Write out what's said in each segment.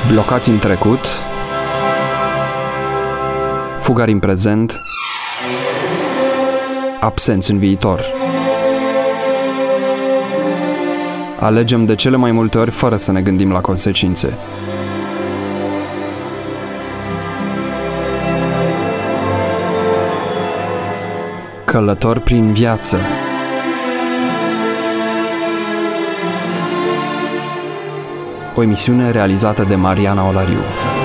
Blocați în trecut, fugari în prezent, absenți în viitor. Alegem de cele mai multe ori fără să ne gândim la consecințe. Călător prin viață. O emisiune realizată de Mariana Olariu.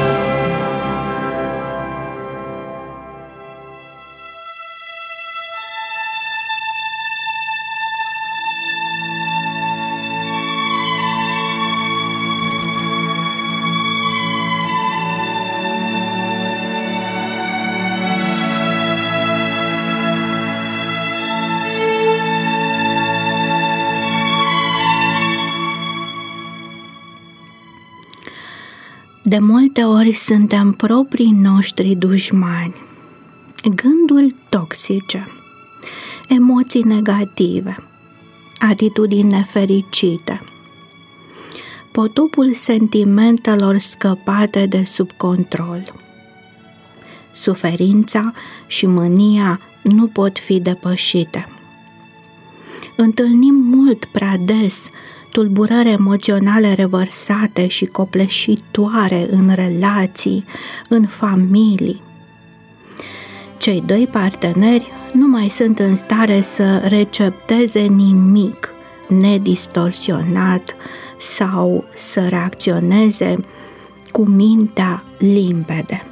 De multe ori suntem proprii noștri dușmani, gânduri toxice, emoții negative, atitudini nefericite, potopul sentimentelor scăpate de sub control. Suferința și mânia nu pot fi depășite. Întâlnim mult prea des tulburări emoționale revărsate și copleșitoare în relații, în familii. Cei doi parteneri nu mai sunt în stare să recepteze nimic nedistorsionat sau să reacționeze cu mintea limpede.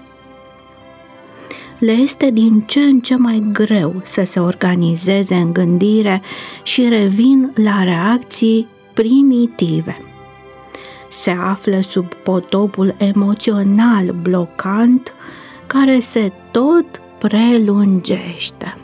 Le este din ce în ce mai greu să se organizeze în gândire și revin la reacții primitive. Se află sub potopul emoțional blocant care se tot prelungește.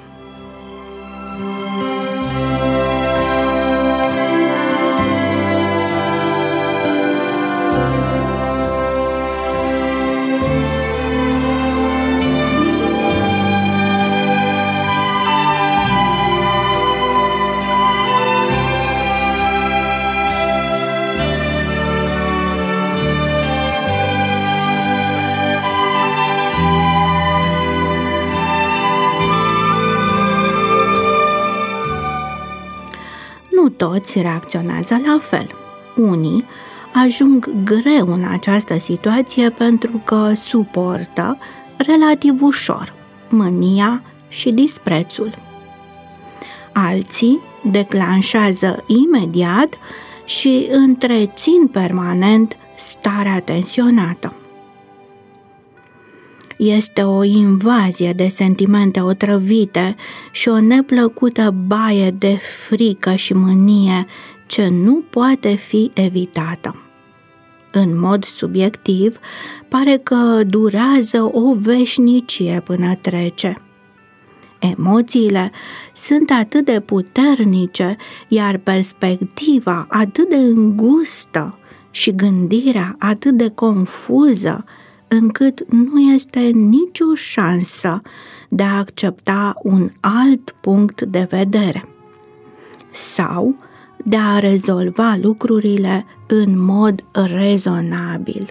Nu toți reacționează la fel. Unii ajung greu în această situație pentru că suportă relativ ușor mânia și disprețul. Alții declanșează imediat și întrețin permanent starea tensionată. Este o invazie de sentimente otrăvite și o neplăcută baie de frică și mânie ce nu poate fi evitată. În mod subiectiv, pare că durează o veșnicie până trece. Emoțiile sunt atât de puternice, iar perspectiva atât de îngustă și gândirea atât de confuză, încât nu este nicio șansă de a accepta un alt punct de vedere sau de a rezolva lucrurile în mod rezonabil.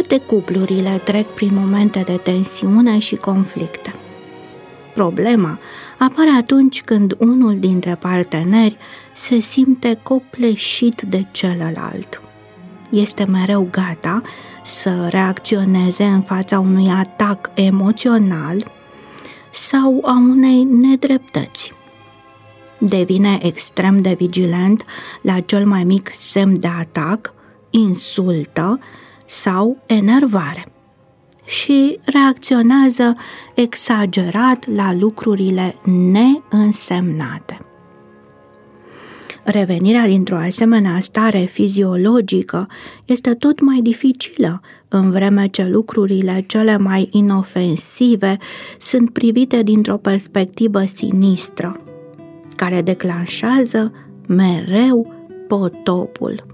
Toate cuplurile trec prin momente de tensiune și conflicte. Problema apare atunci când unul dintre parteneri se simte copleșit de celălalt. Este mereu gata să reacționeze în fața unui atac emoțional sau a unei nedreptăți. Devine extrem de vigilent la cel mai mic semn de atac, insultă sau enervare și reacționează exagerat la lucrurile neînsemnate. Revenirea dintr-o asemenea stare fiziologică este tot mai dificilă, în vreme ce lucrurile cele mai inofensive sunt privite dintr-o perspectivă sinistră, care declanșează mereu potopul.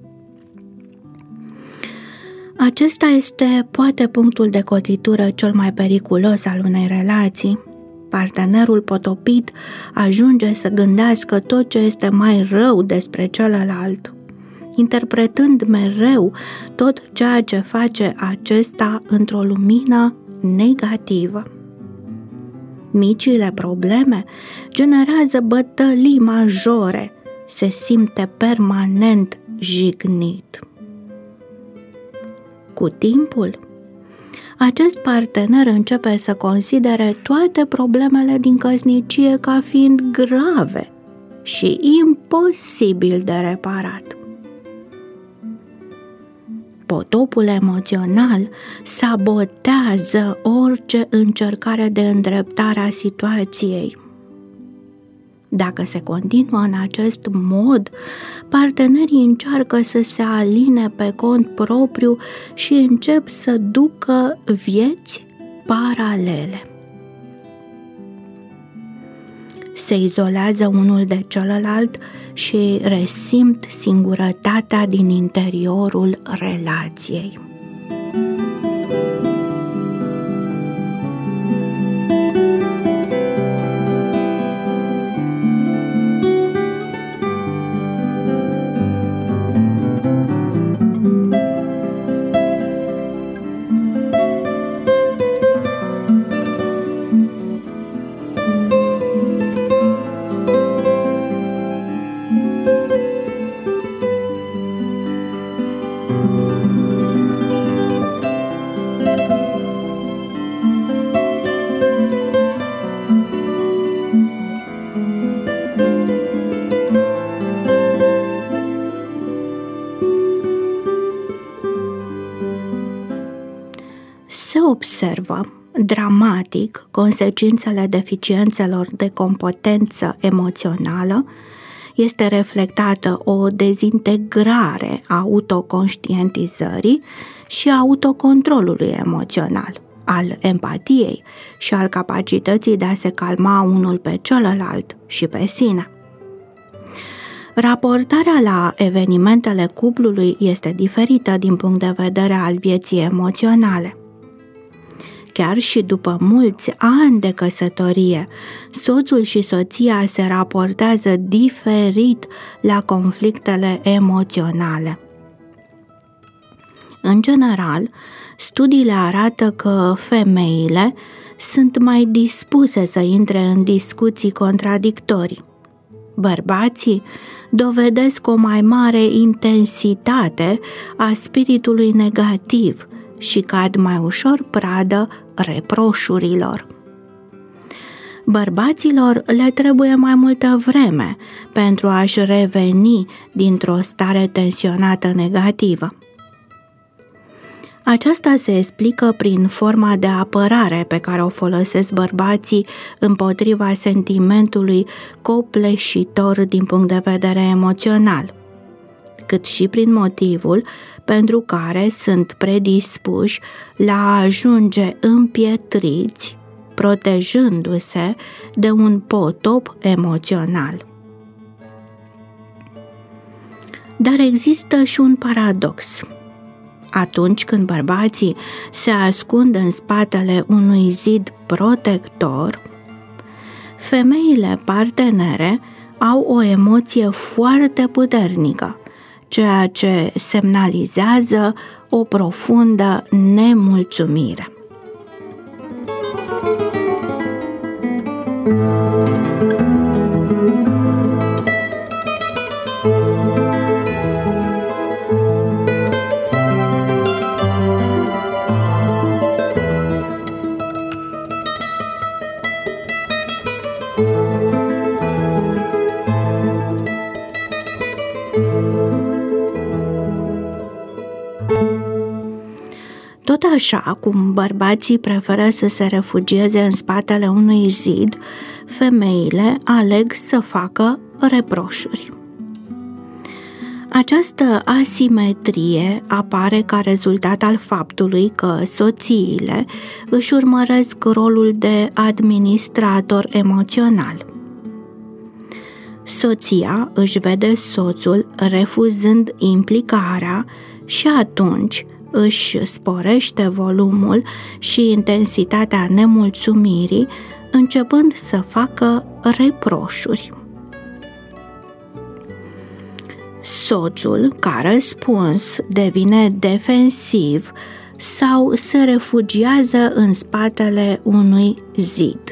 Acesta este poate punctul de cotitură cel mai periculos al unei relații. Partenerul potopit ajunge să gândească tot ce este mai rău despre celălalt, interpretând mereu tot ceea ce face acesta într-o lumină negativă. Micile probleme generează bătălii majore, se simte permanent jignit. Cu timpul, acest partener începe să considere toate problemele din căsnicie ca fiind grave și imposibil de reparat. Potopul emoțional sabotează orice încercare de îndreptare a situației. Dacă se continuă în acest mod, partenerii încearcă să se aline pe cont propriu și încep să ducă vieți paralele. Se izolează unul de celălalt și resimt singurătatea din interiorul relației. Se observă dramatic consecințele deficiențelor de competență emoțională, este reflectată o dezintegrare a autoconștientizării și autocontrolului emoțional, al empatiei și al capacității de a se calma unul pe celălalt și pe sine. Raportarea la evenimentele cuplului este diferită din punct de vedere al vieții emoționale. Chiar și după mulți ani de căsătorie, soțul și soția se raportează diferit la conflictele emoționale. În general, studiile arată că femeile sunt mai dispuse să intre în discuții contradictorii. Bărbații dovedesc o mai mare intensitate a spiritului negativ și cad mai ușor pradă reproșurilor. Bărbaților le trebuie mai multă vreme pentru a-și reveni dintr-o stare tensionată negativă. Aceasta se explică prin forma de apărare pe care o folosesc bărbații împotriva sentimentului copleșitor din punct de vedere emoțional, cât și prin motivul pentru care sunt predispuși la a ajunge împietriți, protejându-se de un potop emoțional. Dar există și un paradox. Atunci când bărbații se ascund în spatele unui zid protector, femeile partenere au o emoție foarte puternică, ceea ce semnalizează o profundă nemulțumire. Tot așa cum bărbații preferă să se refugieze în spatele unui zid, femeile aleg să facă reproșuri. Această asimetrie apare ca rezultat al faptului că soțiile își urmăresc rolul de administrator emoțional. Soția își vede soțul refuzând implicarea și atunci își sporește volumul și intensitatea nemulțumirii, începând să facă reproșuri. Soțul, ca răspuns, devine defensiv sau se refugiază în spatele unui zid.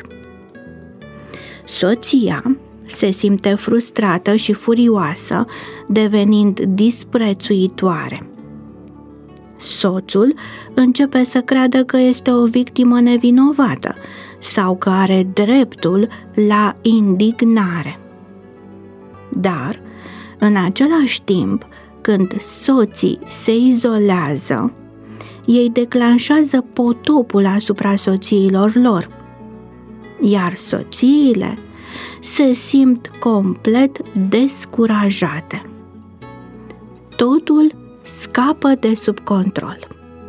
Soția se simte frustrată și furioasă, devenind disprețuitoare. Soțul începe să creadă că este o victimă nevinovată sau că are dreptul la indignare. Dar, în același timp, când soții se izolează, ei declanșează potopul asupra soțiilor lor, iar soțiile se simt complet descurajate. Totul scapă de sub control.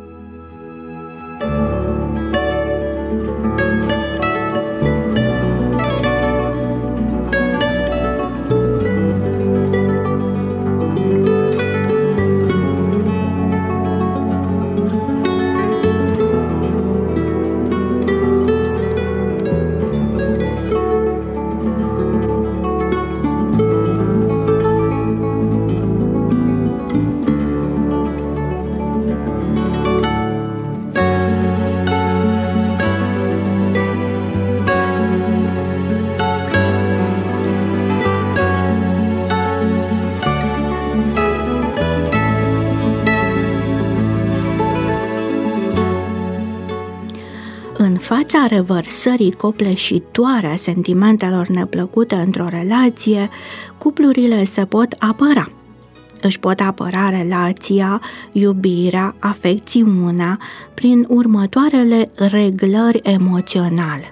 În fața revărsării copleșitoare a sentimentelor neplăcute într-o relație, cuplurile se pot apăra. Își pot apăra relația, iubirea, afecțiunea prin următoarele reglări emoționale.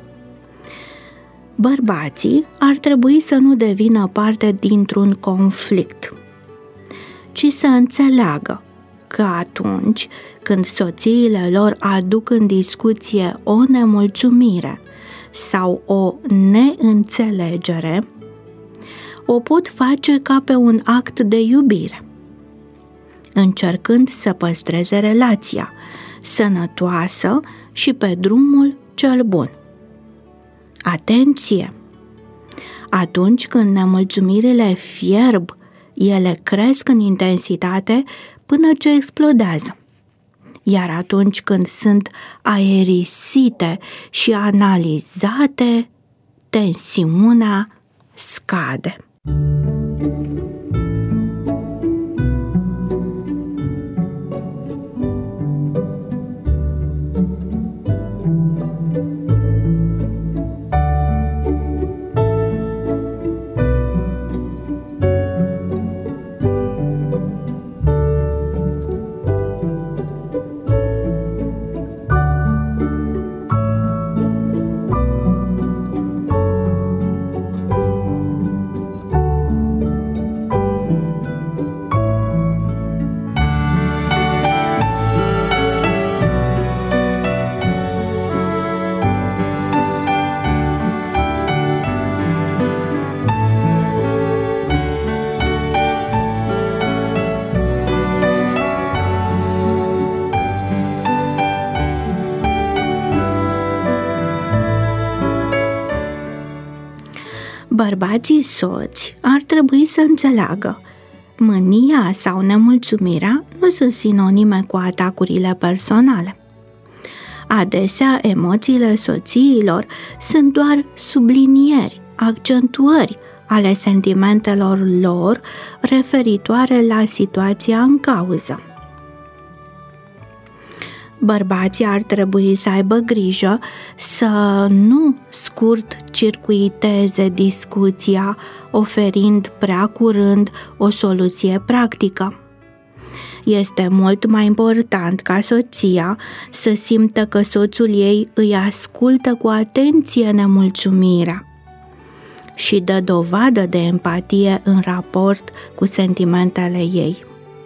Bărbații ar trebui să nu devină parte dintr-un conflict, ci să înțeleagă că atunci când soțiile lor aduc în discuție o nemulțumire sau o neînțelegere, o pot face ca pe un act de iubire, încercând să păstreze relația sănătoasă și pe drumul cel bun. Atenție! Atunci când nemulțumirile fierb, ele cresc în intensitate până ce explodează. Iar atunci când sunt aerisite și analizate, tensiunea scade. Bărbații soți ar trebui să înțeleagă Mânia sau nemulțumirea nu sunt sinonime cu atacurile personale. Adesea, emoțiile soțiilor sunt doar sublinieri, accentuări ale sentimentelor lor referitoare la situația în cauză. Bărbații ar trebui să aibă grijă să nu scurt-circuiteze discuția, oferind prea curând o soluție practică. Este mult mai important ca soția să simtă că soțul ei îi ascultă cu atenție nemulțumirea și dă dovadă de empatie în raport cu sentimentele ei.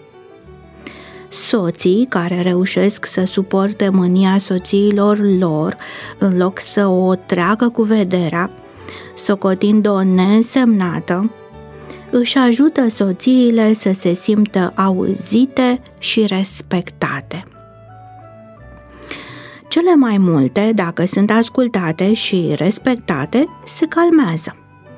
Soții care reușesc să suporte mânia soțiilor lor în loc să o treacă cu vederea, socotind-o neînsemnată, își ajută soțiile să se simtă auzite și respectate. Cele mai multe, dacă sunt ascultate și respectate, se calmează.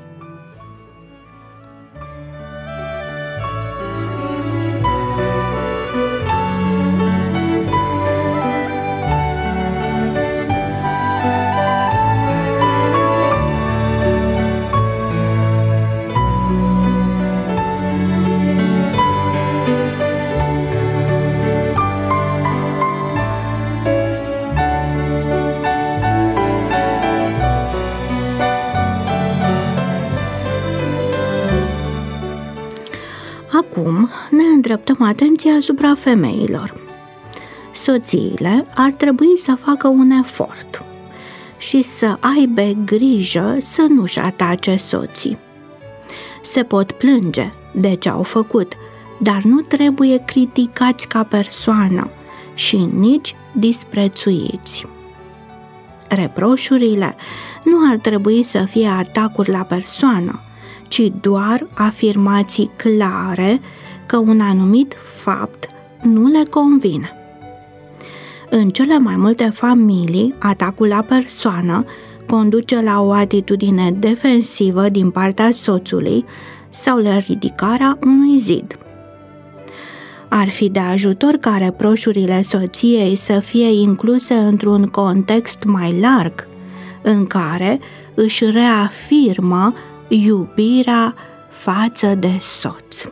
Acum ne îndreptăm atenția asupra femeilor. Soțiile ar trebui să facă un efort și să aibă grijă să nu-și atace soții. Se pot plânge de ce au făcut, dar nu trebuie criticați ca persoană și nici disprețuiți. Reproșurile nu ar trebui să fie atacuri la persoană, ci doar afirmații clare că un anumit fapt nu le convine. În cele mai multe familii, atacul la persoană conduce la o atitudine defensivă din partea soțului sau la ridicarea unui zid. Ar fi de ajutor ca reproșurile soției să fie incluse într-un context mai larg, în care își reafirmă iubirea față de soț.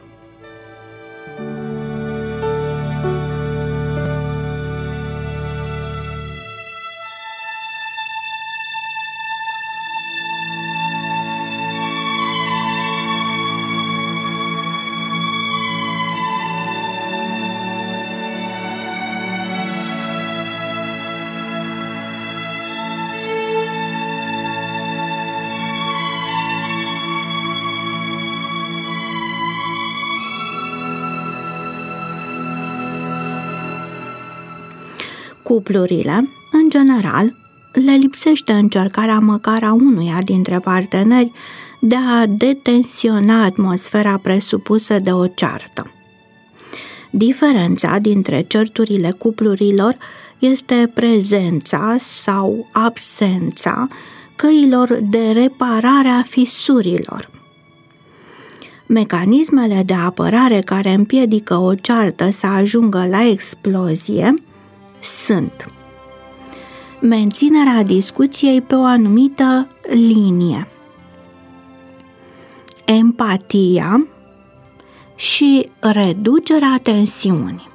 Cuplurile, în general, le lipsește încercarea măcar a unuia dintre parteneri de a detensiona atmosfera presupusă de o ceartă. Diferența dintre certurile cuplurilor este prezența sau absența căilor de reparare a fisurilor. Mecanismele de apărare care împiedică o ceartă să ajungă la explozie sunt menținerea discuției pe o anumită linie, empatia și reducerea tensiunii.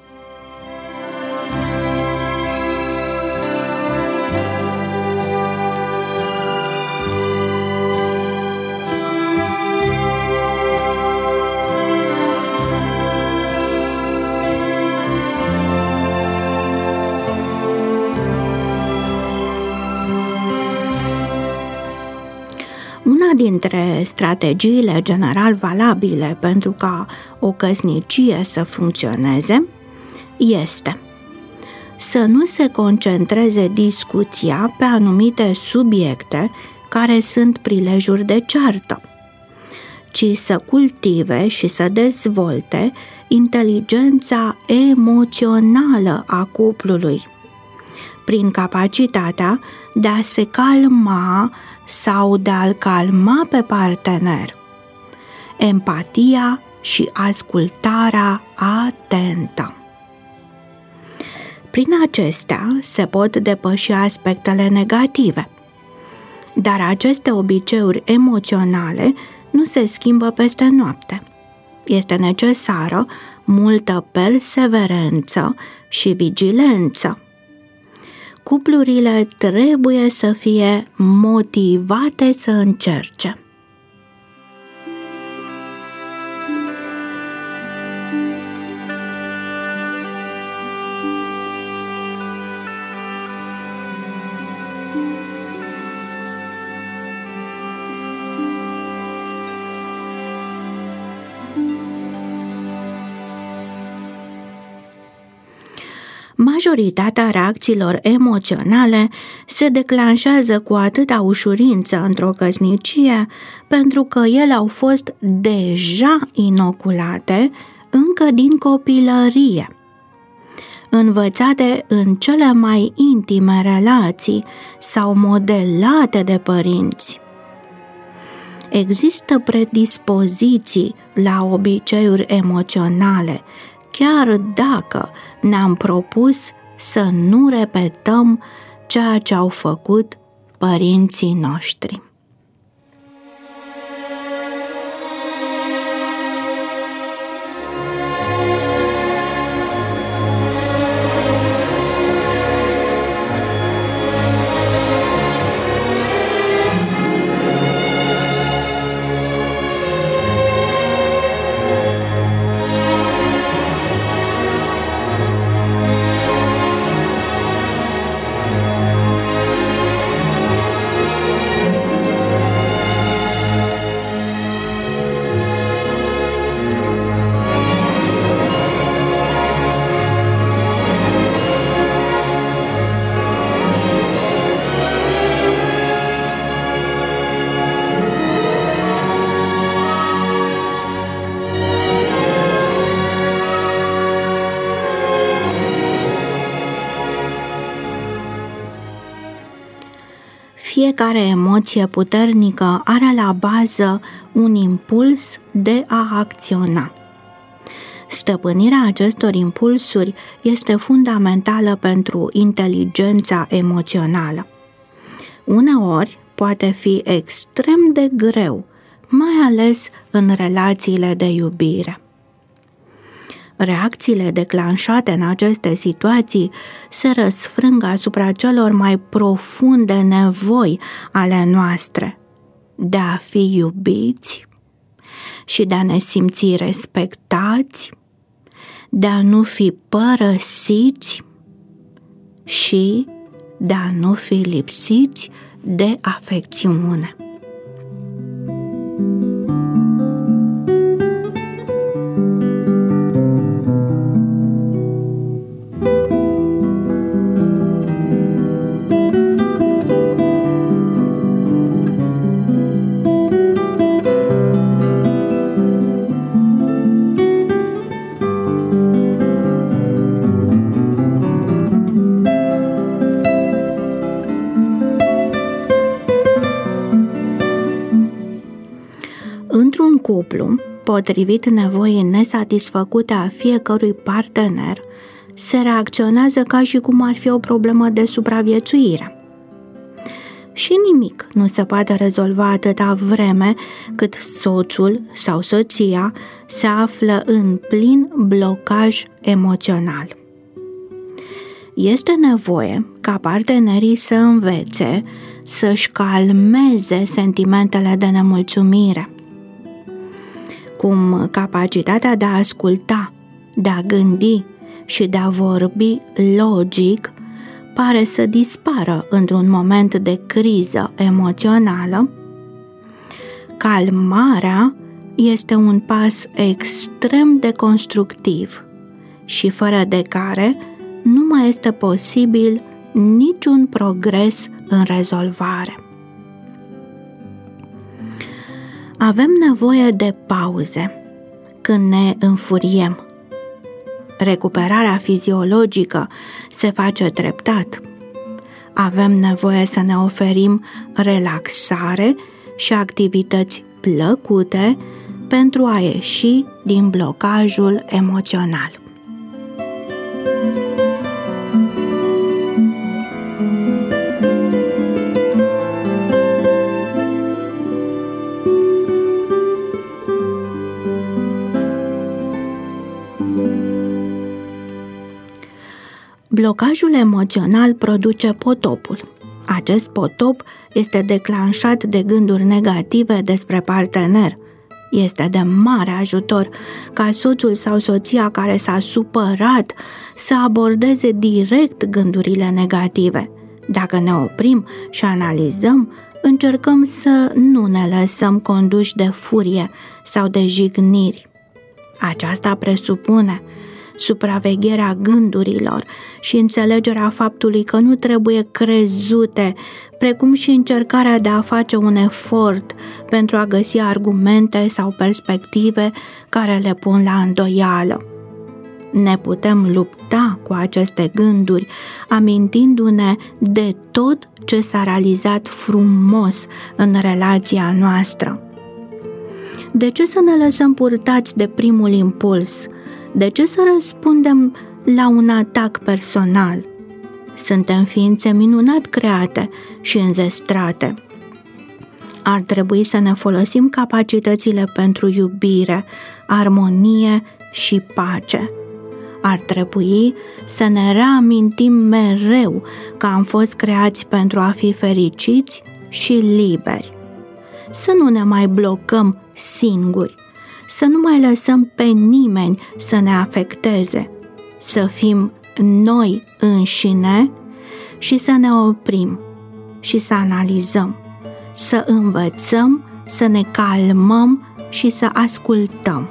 Una dintre strategiile general valabile pentru ca o căsnicie să funcționeze este să nu se concentreze discuția pe anumite subiecte care sunt prilejuri de ceartă, ci să cultive și să dezvolte inteligența emoțională a cuplului, prin capacitatea de a se calma sau de a-l calma pe partener. Empatia și ascultarea atentă. Prin acestea se pot depăși aspectele negative, dar aceste obiceiuri emoționale nu se schimbă peste noapte. Este necesară multă perseverență și vigilență. Cuplurile trebuie să fie motivate să încerce. Majoritatea reacțiilor emoționale se declanșează cu atâta ușurință într-o căsnicie pentru că ele au fost deja inoculate încă din copilărie, învățate în cele mai intime relații sau modelate de părinți. Există predispoziții la obiceiuri emoționale, chiar dacă ne-am propus să nu repetăm ceea ce au făcut părinții noștri. Fiecare emoție puternică are la bază un impuls de a acționa. Stăpânirea acestor impulsuri este fundamentală pentru inteligența emoțională. Uneori poate fi extrem de greu, mai ales în relațiile de iubire. Reacțiile declanșate în aceste situații se răsfrâng asupra celor mai profunde nevoi ale noastre, de a fi iubiți și de a ne simți respectați, de a nu fi părăsiți și de a nu fi lipsiți de afecțiune. Într-un cuplu, potrivit nevoii nesatisfăcute a fiecărui partener, se reacționează ca și cum ar fi o problemă de supraviețuire. Și nimic nu se poate rezolva atâta vreme cât soțul sau soția se află în plin blocaj emoțional. Este nevoie ca partenerii să învețe să-și calmeze sentimentele de nemulțumire, cum capacitatea de a asculta, de a gândi și de a vorbi logic pare să dispară într-un moment de criză emoțională. Calmarea este un pas extrem de constructiv și fără de care nu mai este posibil niciun progres în rezolvare. Avem nevoie de pauze când ne înfuriem. Recuperarea fiziologică se face treptat. Avem nevoie să ne oferim relaxare și activități plăcute pentru a ieși din blocajul emoțional. Blocajul emoțional produce potopul. Acest potop este declanșat de gânduri negative despre partener. Este de mare ajutor ca soțul sau soția care s-a supărat să abordeze direct gândurile negative. Dacă ne oprim și analizăm, încercăm să nu ne lăsăm conduși de furie sau de jigniri. Aceasta presupune supravegherea gândurilor și înțelegerea faptului că nu trebuie crezute, precum și încercarea de a face un efort pentru a găsi argumente sau perspective care le pun la îndoială. Ne putem lupta cu aceste gânduri, amintindu-ne de tot ce s-a realizat frumos în relația noastră. De ce să ne lăsăm purtați de primul impuls? De ce să răspundem la un atac personal? Suntem ființe minunat create și înzestrate. Ar trebui să ne folosim capacitățile pentru iubire, armonie și pace. Ar trebui să ne reamintim mereu că am fost creați pentru a fi fericiți și liberi. Să nu ne mai blocăm singuri, să nu mai lăsăm pe nimeni să ne afecteze, să fim noi înșine și să ne oprim și să analizăm, să învățăm, să ne calmăm și să ascultăm.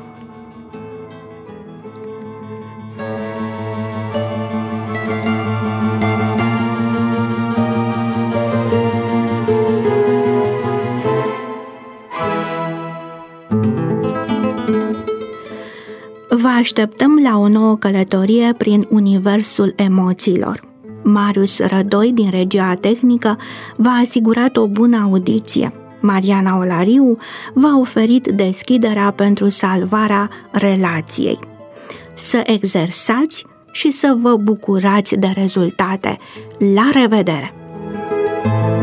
Vă așteptăm la o nouă călătorie prin universul emoțiilor. Marius Rădoi din regia tehnică v-a asigurat o bună audiție. Mariana Olariu v-a oferit deschiderea pentru salvarea relației. Să exersați și să vă bucurați de rezultate. La revedere!